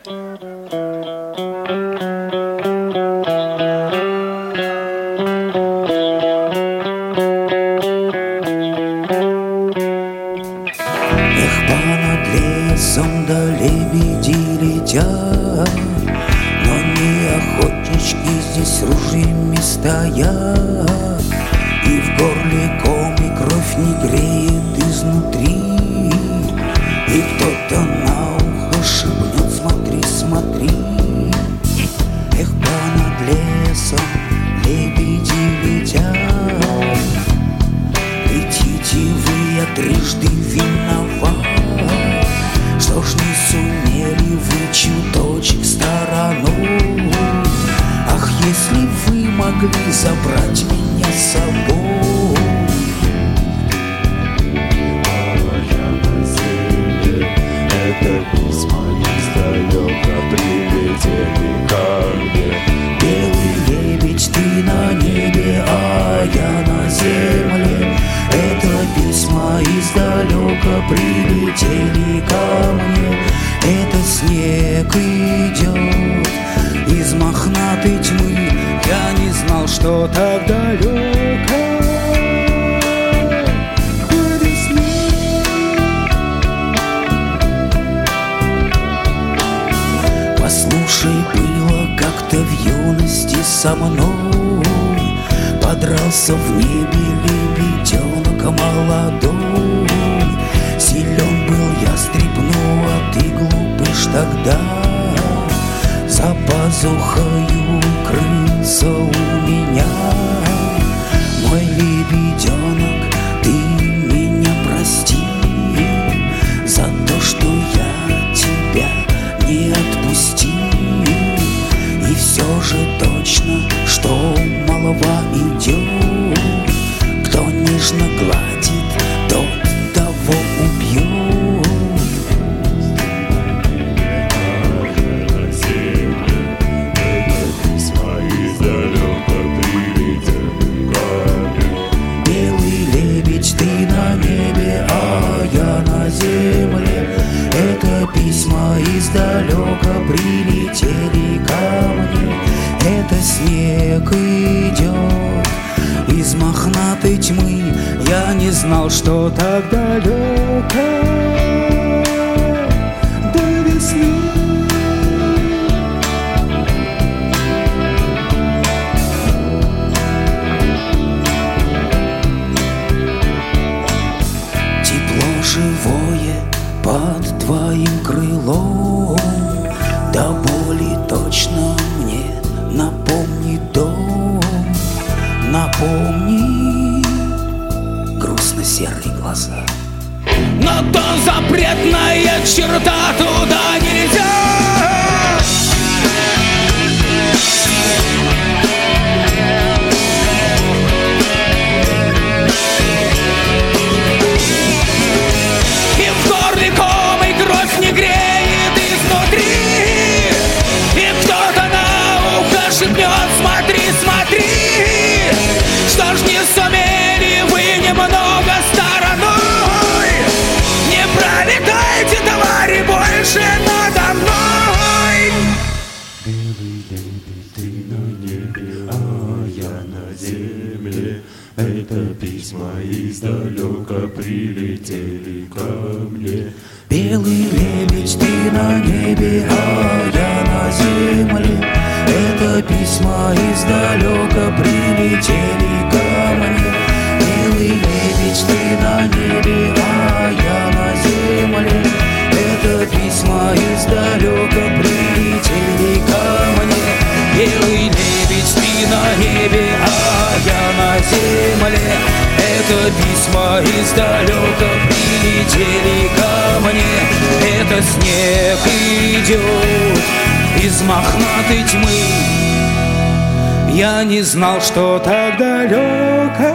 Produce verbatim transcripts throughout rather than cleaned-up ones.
Знал, что так далеко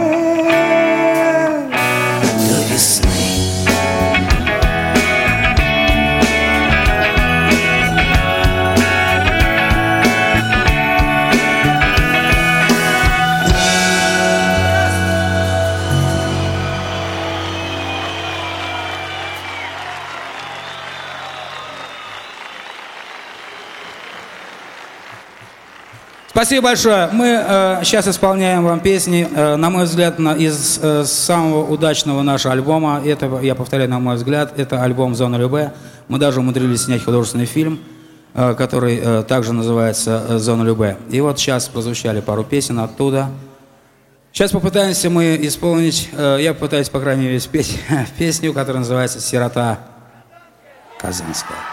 до весны. Спасибо большое. Мы э, сейчас исполняем вам песни, э, на мой взгляд, на, из э, самого удачного нашего альбома. Это, я повторяю, на мой взгляд, это альбом «Зона Любэ». Мы даже умудрились снять художественный фильм, э, который э, также называется э, «Зона Любэ». И вот сейчас прозвучали пару песен оттуда. Сейчас попытаемся мы исполнить, э, я попытаюсь, по крайней мере, спеть песню, которая называется «Сирота Казанская».